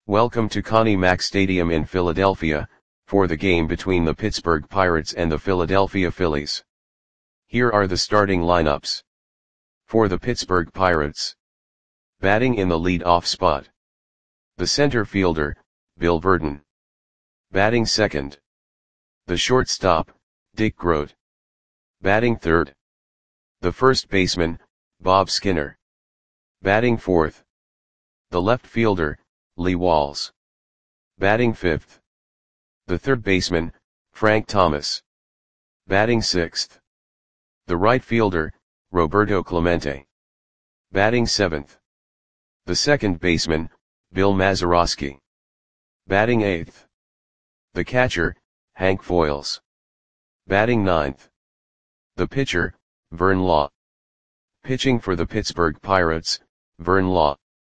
Welcome to Connie Mack Stadium in Philadelphia, for the game between the Pittsburgh Pirates and the Philadelphia Phillies. Here are the starting lineups. For the Pittsburgh Pirates. Batting in the lead-off spot. The center fielder, Bill Virdon. Batting second. The shortstop, Dick Groat. Batting third. The first baseman, Bob Skinner. Batting fourth. The left fielder, Lee Walls. Batting fifth. The third baseman, Frank Thomas. Batting sixth. The right fielder, Roberto Clemente. Batting seventh. The second baseman, Bill Mazeroski. Batting eighth. The catcher, Hank Foils. Batting ninth. The pitcher, Vern Law. Pitching for the Pittsburgh Pirates, Vern Law.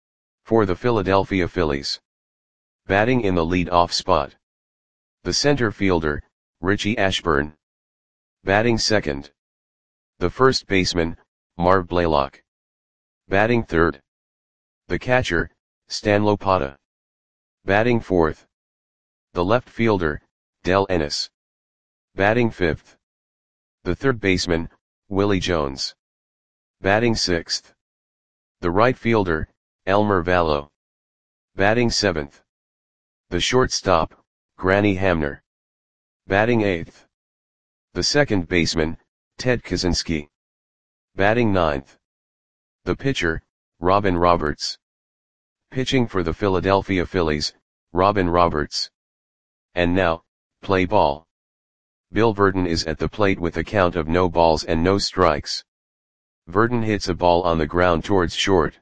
For the Philadelphia Phillies. Batting in the lead-off spot. The center fielder, Richie Ashburn. Batting second. The first baseman, Marv Blaylock. Batting third. The catcher, Stan Lopata. Batting fourth. The left fielder, Del Ennis. Batting fifth. The third baseman, Willie Jones. Batting sixth. The right fielder, Elmer Vallow. Batting seventh. The shortstop, Granny Hamner. Batting eighth. The second baseman, Ted Kaczynski. Batting ninth. The pitcher, Robin Roberts. Pitching for the Philadelphia Phillies, Robin Roberts. And now, play ball. Bill Virdon is at the plate with a count of no balls and no strikes. Virdon hits a ball on the ground towards short.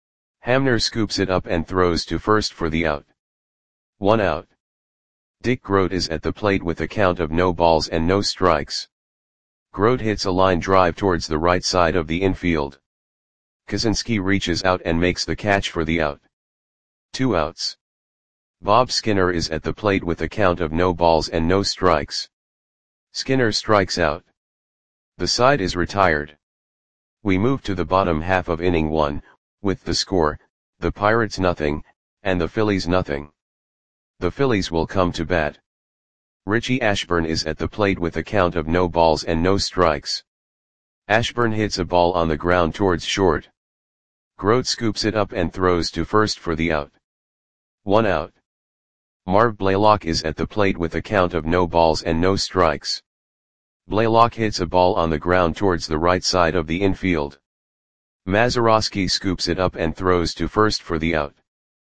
Hamner scoops it up and throws to first for the out. 1 out. Dick Groat is at the plate with a count of no balls and no strikes. Groat hits a line drive towards the right side of the infield. Kaczynski reaches out and makes the catch for the out. 2 outs. Bob Skinner is at the plate with a count of no balls and no strikes. Skinner strikes out. The side is retired. We move to the bottom half of inning 1, with the score, the Pirates nothing, and the Phillies nothing. The Phillies will come to bat. Richie Ashburn is at the plate with a count of no balls and no strikes. Ashburn hits a ball on the ground towards short. Groat scoops it up and throws to first for the out. 1 out. Marv Blaylock is at the plate with a count of no balls and no strikes. Blaylock hits a ball on the ground towards the right side of the infield. Mazeroski scoops it up and throws to first for the out.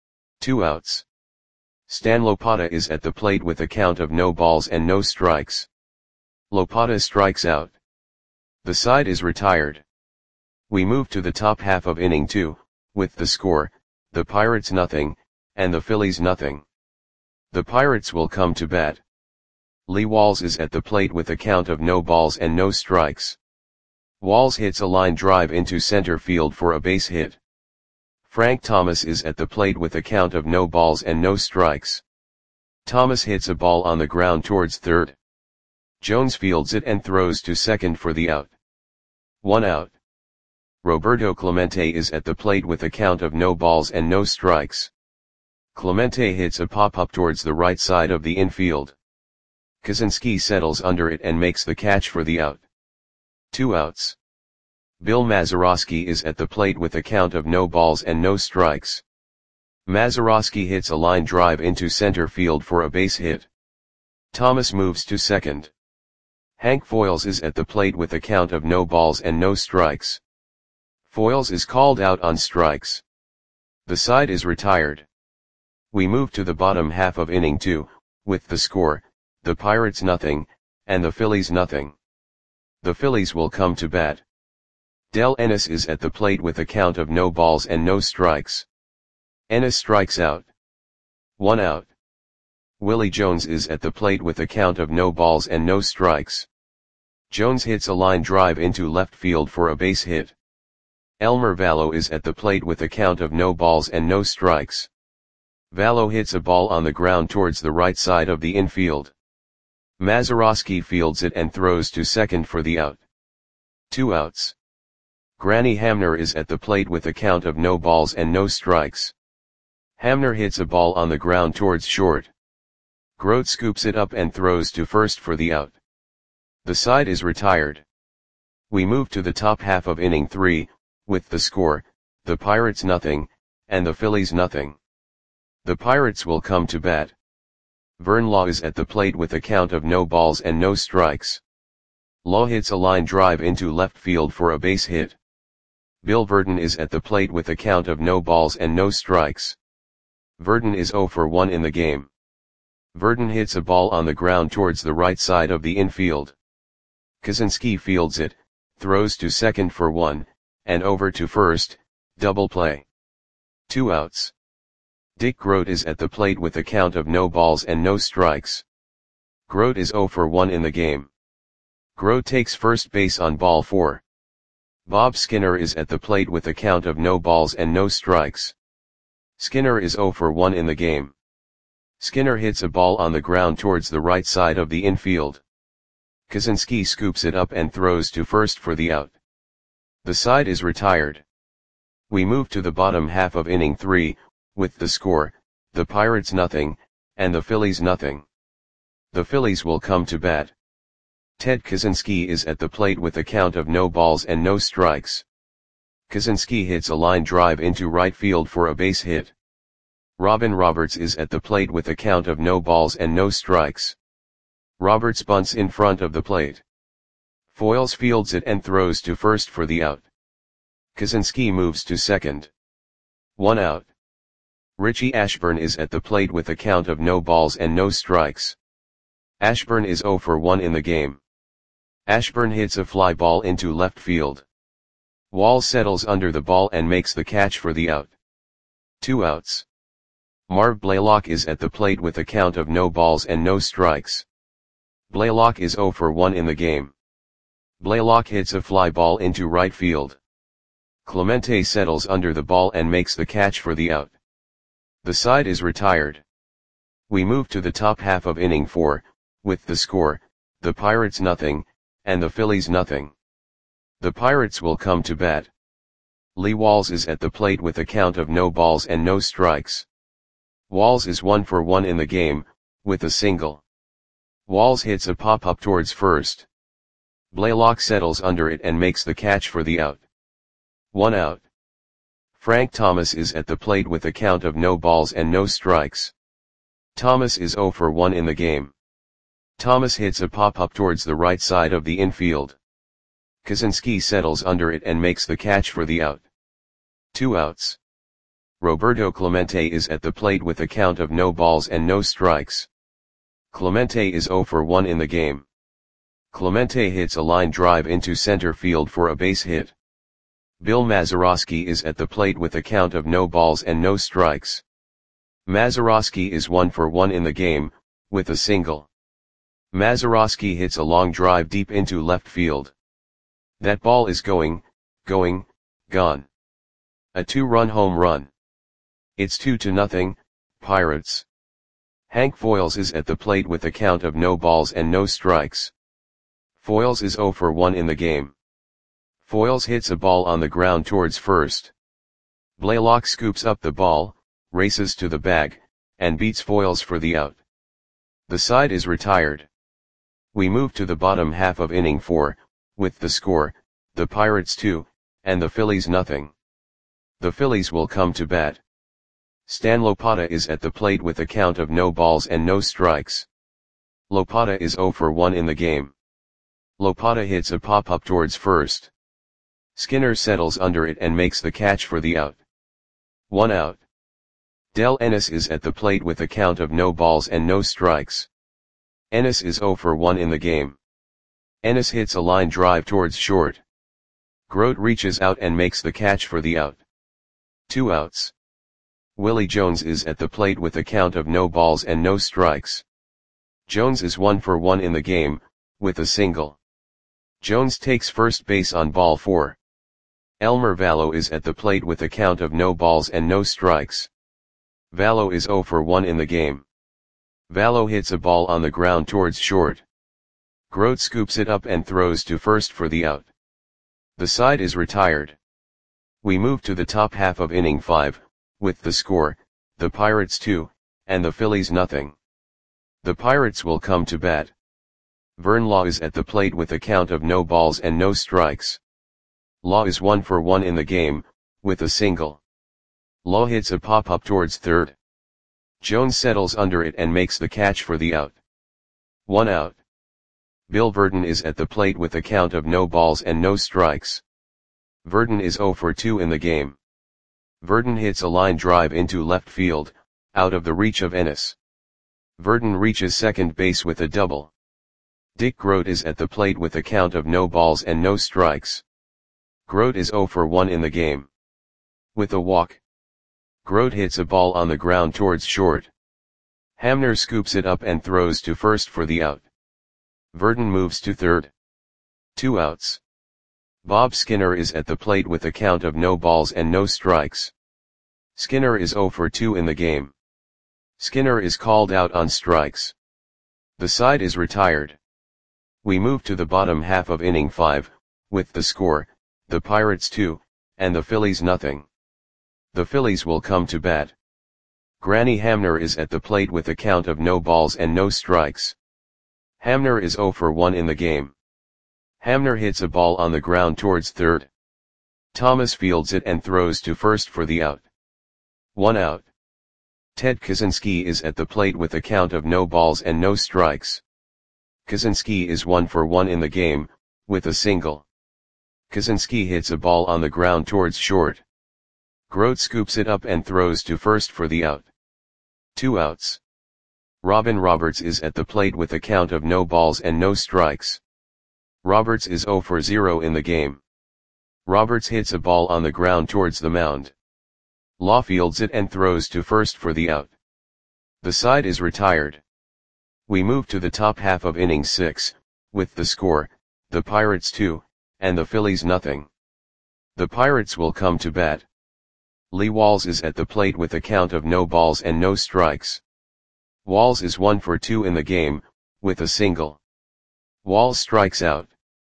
2 outs. Stan Lopata is at the plate with a count of no balls and no strikes. Lopata strikes out. The side is retired. We move to the top half of inning 2, with the score, the Pirates nothing, and the Phillies nothing. The Pirates will come to bat. Lee Walls is at the plate with a count of no balls and no strikes. Walls hits a line drive into center field for a base hit. Frank Thomas is at the plate with a count of no balls and no strikes. Thomas hits a ball on the ground towards third. Jones fields it and throws to second for the out. 1 out. Roberto Clemente is at the plate with a count of no balls and no strikes. Clemente hits a pop-up towards the right side of the infield. Kaczynski settles under it and makes the catch for the out. 2 outs. Bill Mazeroski is at the plate with a count of no balls and no strikes. Mazeroski hits a line drive into center field for a base hit. Thomas moves to second. Hank Foils is at the plate with a count of no balls and no strikes. Foils is called out on strikes. The side is retired. We move to the bottom half of inning 2, with the score, the Pirates nothing, and the Phillies nothing. The Phillies will come to bat. Del Ennis is at the plate with a count of no balls and no strikes. Ennis strikes out. 1 out. Willie Jones is at the plate with a count of no balls and no strikes. Jones hits a line drive into left field for a base hit. Elmer Vallow is at the plate with a count of no balls and no strikes. Vallow hits a ball on the ground towards the right side of the infield. Mazeroski fields it and throws to second for the out. 2 outs. Granny Hamner is at the plate with a count of no balls and no strikes. Hamner hits a ball on the ground towards short. Grote scoops it up and throws to first for the out. The side is retired. We move to the top half of inning 3, with the score, the Pirates nothing, and the Phillies nothing. The Pirates will come to bat. Vern Law is at the plate with a count of no balls and no strikes. Law hits a line drive into left field for a base hit. Bill Verdon is at the plate with a count of no balls and no strikes. Verdon is 0 for 1 in the game. Verdon hits a ball on the ground towards the right side of the infield. Kaczynski fields it, throws to second for 1, and over to first, double play. 2 outs. Dick Grote is at the plate with a count of no balls and no strikes. Grote is 0 for 1 in the game. Grote takes first base on ball 4. Bob Skinner is at the plate with a count of no balls and no strikes. Skinner is 0 for 1 in the game. Skinner hits a ball on the ground towards the right side of the infield. Kaczynski scoops it up and throws to first for the out. The side is retired. We move to the bottom half of inning 3, with the score, the Pirates nothing, and the Phillies nothing. The Phillies will come to bat. Ted Kaczynski is at the plate with a count of no balls and no strikes. Kaczynski hits a line drive into right field for a base hit. Robin Roberts is at the plate with a count of no balls and no strikes. Roberts bunts in front of the plate. Foyles fields it and throws to first for the out. Kaczynski moves to second. 1 out. Richie Ashburn is at the plate with a count of no balls and no strikes. Ashburn is 0 for 1 in the game. Ashburn hits a fly ball into left field. Wall settles under the ball and makes the catch for the out. 2 outs. Marv Blaylock is at the plate with a count of no balls and no strikes. Blaylock is 0 for 1 in the game. Blaylock hits a fly ball into right field. Clemente settles under the ball and makes the catch for the out. The side is retired. We move to the top half of inning 4, with the score, the Pirates nothing, and the Phillies nothing. The Pirates will come to bat. Lee Walls is at the plate with a count of no balls and no strikes. Walls is 1 for 1 in the game, with a single. Walls hits a pop-up towards first. Blaylock settles under it and makes the catch for the out. 1 out. Frank Thomas is at the plate with a count of no balls and no strikes. Thomas is 0 for 1 in the game. Thomas hits a pop-up towards the right side of the infield. Kaczynski settles under it and makes the catch for the out. 2 outs. Roberto Clemente is at the plate with a count of no balls and no strikes. Clemente is 0 for 1 in the game. Clemente hits a line drive into center field for a base hit. Bill Mazeroski is at the plate with a count of no balls and no strikes. Mazeroski is 1 for 1 in the game, with a single. Mazeroski hits a long drive deep into left field. That ball is gone. A 2-run home run. It's 2-0, Pirates. Hank Foyles is at the plate with a count of no balls and no strikes. Foyles is 0 for 1 in the game. Foyles hits a ball on the ground towards first. Blaylock scoops up the ball, races to the bag, and beats Foyles for the out. The side is retired. We move to the bottom half of inning 4, with the score, the Pirates 2, and the Phillies nothing. The Phillies will come to bat. Stan Lopata is at the plate with a count of no balls and no strikes. Lopata is 0 for 1 in the game. Lopata hits a pop-up towards first. Skinner settles under it and makes the catch for the out. 1 out. Del Ennis is at the plate with a count of no balls and no strikes. Ennis is 0 for 1 in the game. Ennis hits a line drive towards short. Grote reaches out and makes the catch for the out. 2 outs. Willie Jones is at the plate with a count of no balls and no strikes. Jones is 1 for 1 in the game, with a single. Jones takes first base on ball 4. Elmer Vallo is at the plate with a count of no balls and no strikes. Vallo is 0 for 1 in the game. Vallo hits a ball on the ground towards short. Grote scoops it up and throws to first for the out. The side is retired. We move to the top half of inning 5, with the score, the Pirates 2, and the Phillies nothing. The Pirates will come to bat. Vern Law is at the plate with a count of no balls and no strikes. Law is 1 for 1 in the game, with a single. Law hits a pop-up towards third. Jones settles under it and makes the catch for the out. 1 out. Bill Virdon is at the plate with a count of no balls and no strikes. Virdon is 0 for 2 in the game. Virdon hits a line drive into left field, out of the reach of Ennis. Virdon reaches second base with a double. Dick Groat is at the plate with a count of no balls and no strikes. Groat is 0 for 1 in the game. With a walk. Groat hits a ball on the ground towards short. Hamner scoops it up and throws to first for the out. Virdon moves to third. 2 outs. Bob Skinner is at the plate with a count of no balls and no strikes. Skinner is 0 for 2 in the game. Skinner is called out on strikes. The side is retired. We move to the bottom half of inning 5, with the score, the Pirates 2, and the Phillies nothing. The Phillies will come to bat. Granny Hamner is at the plate with a count of no balls and no strikes. Hamner is 0 for 1 in the game. Hamner hits a ball on the ground towards third. Thomas fields it and throws to first for the out. 1 out. Ted Kaczynski is at the plate with a count of no balls and no strikes. Kaczynski is 1 for 1 in the game, with a single. Kaczynski hits a ball on the ground towards short. Groat scoops it up and throws to first for the out. 2 outs. Robin Roberts is at the plate with a count of no balls and no strikes. Roberts is 0 for 0 in the game. Roberts hits a ball on the ground towards the mound. Law fields it and throws to first for the out. The side is retired. We move to the top half of inning 6, with the score, the Pirates 2, and the Phillies nothing. The Pirates will come to bat. Lee Walls is at the plate with a count of no balls and no strikes. Walls is 1 for 2 in the game, with a single. Walls strikes out.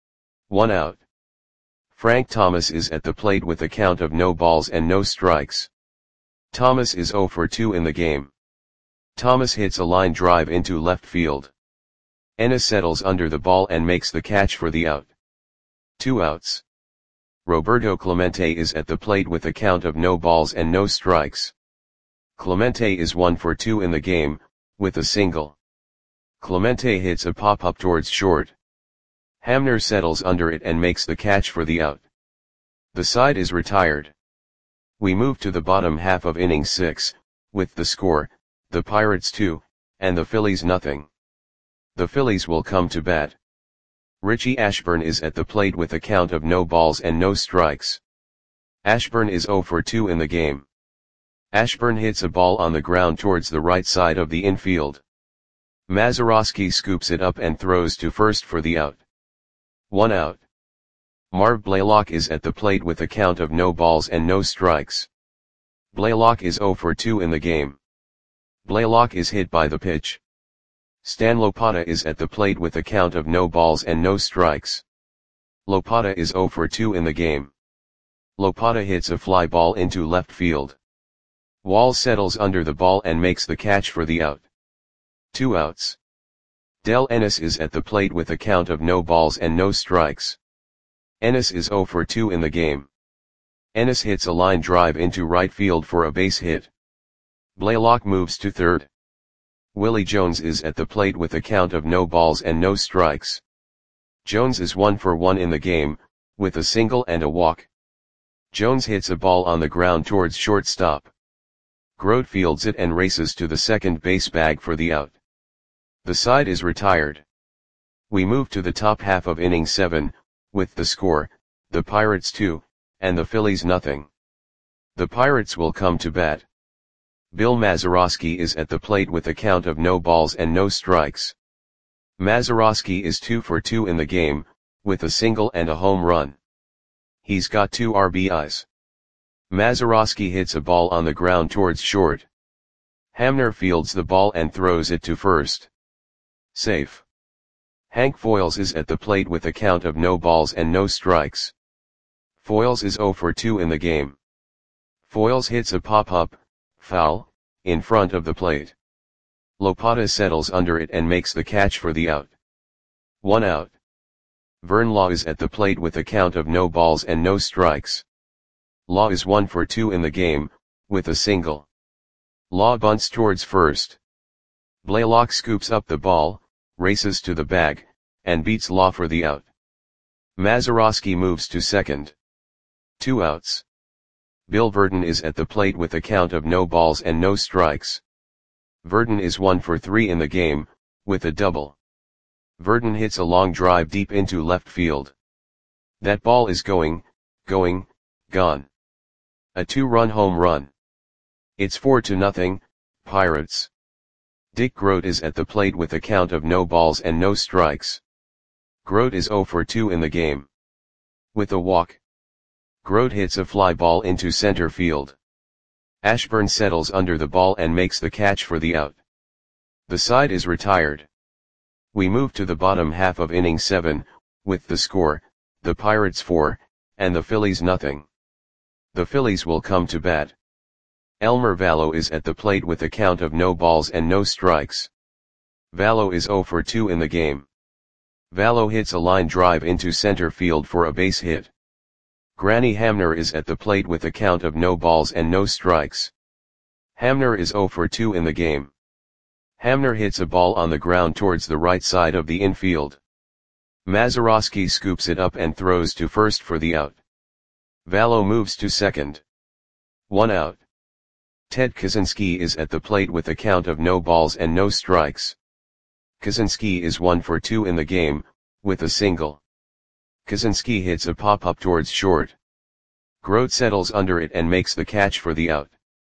1 out. Frank Thomas is at the plate with a count of no balls and no strikes. Thomas is 0 for 2 in the game. Thomas hits a line drive into left field. Ennis settles under the ball and makes the catch for the out. 2 outs. Roberto Clemente is at the plate with a count of no balls and no strikes. Clemente is 1 for 2 in the game, with a single. Clemente hits a pop-up towards short. Hamner settles under it and makes the catch for the out. The side is retired. We move to the bottom half of inning 6, with the score, the Pirates 2, and the Phillies nothing. The Phillies will come to bat. Richie Ashburn is at the plate with a count of no balls and no strikes. Ashburn is 0 for 2 in the game. Ashburn hits a ball on the ground towards the right side of the infield. Mazeroski scoops it up and throws to first for the out. 1 out. Marv Blaylock is at the plate with a count of no balls and no strikes. Blaylock is 0 for 2 in the game. Blaylock is hit by the pitch. Stan Lopata is at the plate with a count of no balls and no strikes. Lopata is 0 for 2 in the game. Lopata hits a fly ball into left field. Wall settles under the ball and makes the catch for the out. 2 outs. Del Ennis is at the plate with a count of no balls and no strikes. Ennis is 0 for 2 in the game. Ennis hits a line drive into right field for a base hit. Blaylock moves to third. Willie Jones is at the plate with a count of no balls and no strikes. Jones is 1 for 1 in the game, with a single and a walk. Jones hits a ball on the ground towards shortstop. Groat fields it and races to the second base bag for the out. The side is retired. We move to the top half of inning 7, with the score, the Pirates 2, and the Phillies nothing. The Pirates will come to bat. Bill Mazeroski is at the plate with a count of no balls and no strikes. Mazeroski is 2 for 2 in the game, with a single and a home run. He's got 2 RBIs. Mazeroski hits a ball on the ground towards short. Hamner fields the ball and throws it to first. Safe. Hank Foyles is at the plate with a count of no balls and no strikes. Foyles is 0 for 2 in the game. Foyles hits a pop-up, foul, in front of the plate. Lopata settles under it and makes the catch for the out. 1 out. Vern Law is at the plate with a count of no balls and no strikes. Law is 1 for 2 in the game, with a single. Law bunts towards first. Blaylock scoops up the ball, races to the bag, and beats Law for the out. Mazeroski moves to second. 2 outs. Bill Verdon is at the plate with a count of no balls and no strikes. Verdon is 1 for 3 in the game, with a double. Verdon hits a long drive deep into left field. That ball is gone. A 2-run home run. It's 4-0, Pirates. Dick Grote is at the plate with a count of no balls and no strikes. Grote is 0 for 2 in the game. With a walk. Grote hits a fly ball into center field. Ashburn settles under the ball and makes the catch for the out. The side is retired. We move to the bottom half of inning 7, with the score, the Pirates 4, and the Phillies 0. The Phillies will come to bat. Elmer Vallow is at the plate with a count of no balls and no strikes. Vallow is 0 for 2 in the game. Vallow hits a line drive into center field for a base hit. Granny Hamner is at the plate with a count of no balls and no strikes. Hamner is 0 for 2 in the game. Hamner hits a ball on the ground towards the right side of the infield. Mazeroski scoops it up and throws to first for the out. Vallow moves to second. 1 out. Ted Kaczynski is at the plate with a count of no balls and no strikes. Kaczynski is 1 for 2 in the game, with a single. Kaczynski hits a pop-up towards short. Grote settles under it and makes the catch for the out.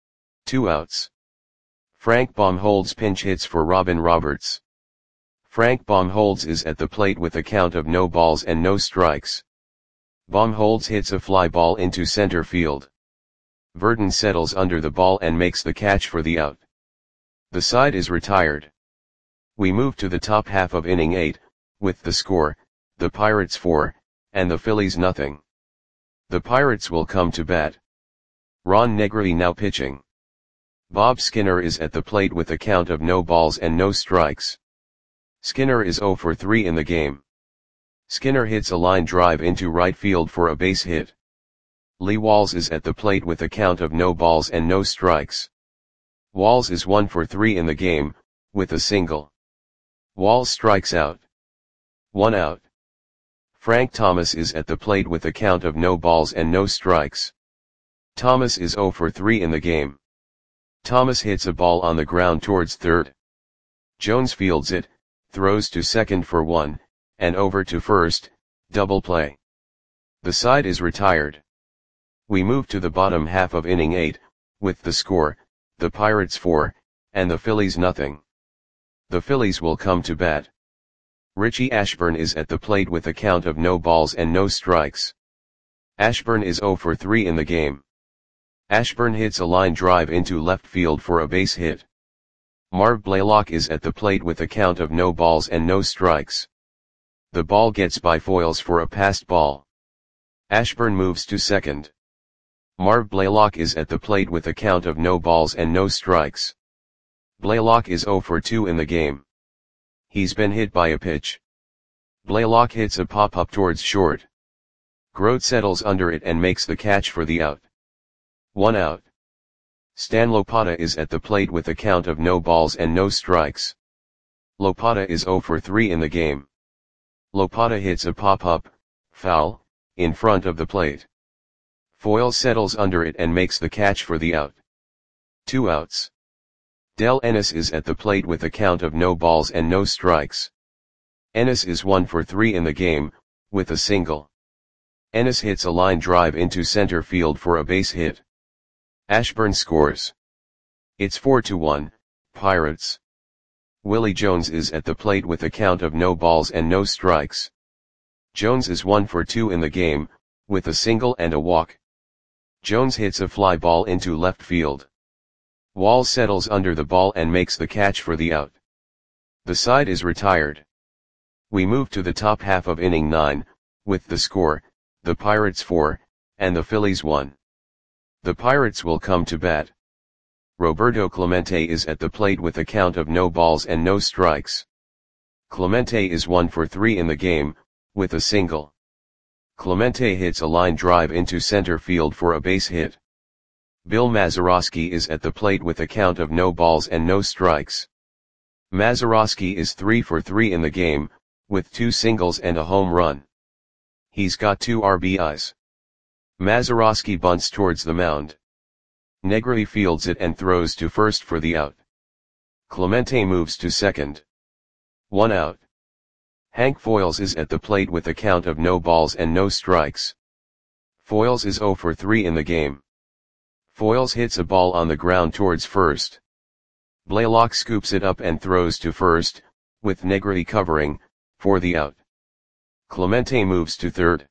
2 outs. Frank Baumholz pinch hits for Robin Roberts. Frank Baumholz is at the plate with a count of no balls and no strikes. Baumholz hits a fly ball into center field. Verdon settles under the ball and makes the catch for the out. The side is retired. We move to the top half of inning 8, with the score, the Pirates 4, and the Phillies 0. The Pirates will come to bat. Ron Negri now pitching. Bob Skinner is at the plate with a count of no balls and no strikes. Skinner is 0 for 3 in the game. Skinner hits a line drive into right field for a base hit. Lee Walls is at the plate with a count of no balls and no strikes. Walls is 1 for 3 in the game, with a single. Walls strikes out. 1 out. Frank Thomas is at the plate with a count of no balls and no strikes. Thomas is 0 for 3 in the game. Thomas hits a ball on the ground towards third. Jones fields it, throws to second for 1, and over to first, double play. The side is retired. We move to the bottom half of inning 8, with the score, the Pirates 4, and the Phillies 0. The Phillies will come to bat. Richie Ashburn is at the plate with a count of no balls and no strikes. Ashburn is 0 for 3 in the game. Ashburn hits a line drive into left field for a base hit. Marv Blaylock is at the plate with a count of no balls and no strikes. The ball gets by Foyles for a passed ball. Ashburn moves to second. Marv Blaylock is at the plate with a count of no balls and no strikes. Blaylock is 0 for 2 in the game. He's been hit by a pitch. Blaylock hits a pop-up towards short. Grote settles under it and makes the catch for the out. 1 out. Stan Lopata is at the plate with a count of no balls and no strikes. Lopata is 0 for 3 in the game. Lopata hits a pop-up, foul, in front of the plate. Foyles settles under it and makes the catch for the out. 2 outs. Del Ennis is at the plate with a count of no balls and no strikes. Ennis is 1 for 3 in the game, with a single. Ennis hits a line drive into center field for a base hit. Ashburn scores. It's 4-1, Pirates. Willie Jones is at the plate with a count of no balls and no strikes. Jones is 1 for 2 in the game, with a single and a walk. Jones hits a fly ball into left field. Walls settles under the ball and makes the catch for the out. The side is retired. We move to the top half of inning 9, with the score, the Pirates 4, and the Phillies 1. The Pirates will come to bat. Roberto Clemente is at the plate with a count of no balls and no strikes. Clemente is 1 for 3 in the game, with a single. Clemente hits a line drive into center field for a base hit. Bill Mazeroski is at the plate with a count of no balls and no strikes. Mazeroski is 3 for 3 in the game, with 2 singles and a home run. He's got 2 RBIs. Mazeroski bunts towards the mound. Negri fields it and throws to first for the out. Clemente moves to second. 1 out. Hank Foiles is at the plate with a count of no balls and no strikes. Foiles is 0 for 3 in the game. Foiles hits a ball on the ground towards first. Blaylock scoops it up and throws to first, with Negri covering, for the out. Clemente moves to third.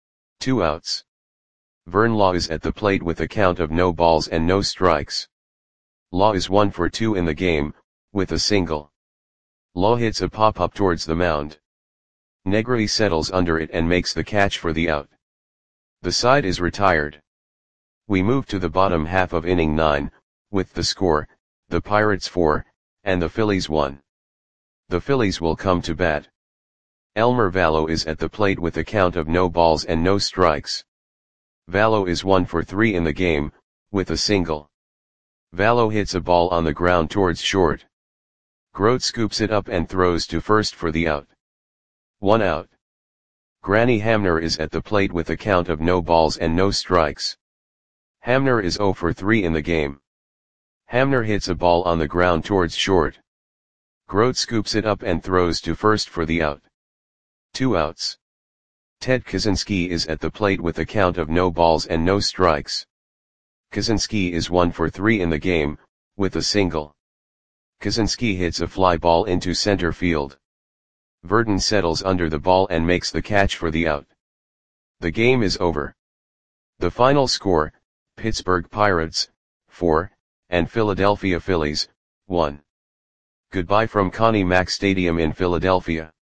2 outs. Vern Law is at the plate with a count of no balls and no strikes. Law is 1 for 2 in the game, with a single. Law hits a pop-up towards the mound. Negri settles under it and makes the catch for the out. The side is retired. We move to the bottom half of inning 9, with the score, the Pirates 4, and the Phillies 1. The Phillies will come to bat. Elmer Vallo is at the plate with a count of no balls and no strikes. Vallo is 1 for 3 in the game, with a single. Vallo hits a ball on the ground towards short. Grote scoops it up and throws to first for the out. 1 out. Granny Hamner is at the plate with a count of no balls and no strikes. Hamner is 0 for 3 in the game. Hamner hits a ball on the ground towards short. Grote scoops it up and throws to first for the out. 2 outs. Ted Kaczynski is at the plate with a count of no balls and no strikes. Kaczynski is 1 for 3 in the game, with a single. Kaczynski hits a fly ball into center field. Verdon settles under the ball and makes the catch for the out. The game is over. The final score, Pittsburgh Pirates, 4, and Philadelphia Phillies, 1. Goodbye from Connie Mack Stadium in Philadelphia.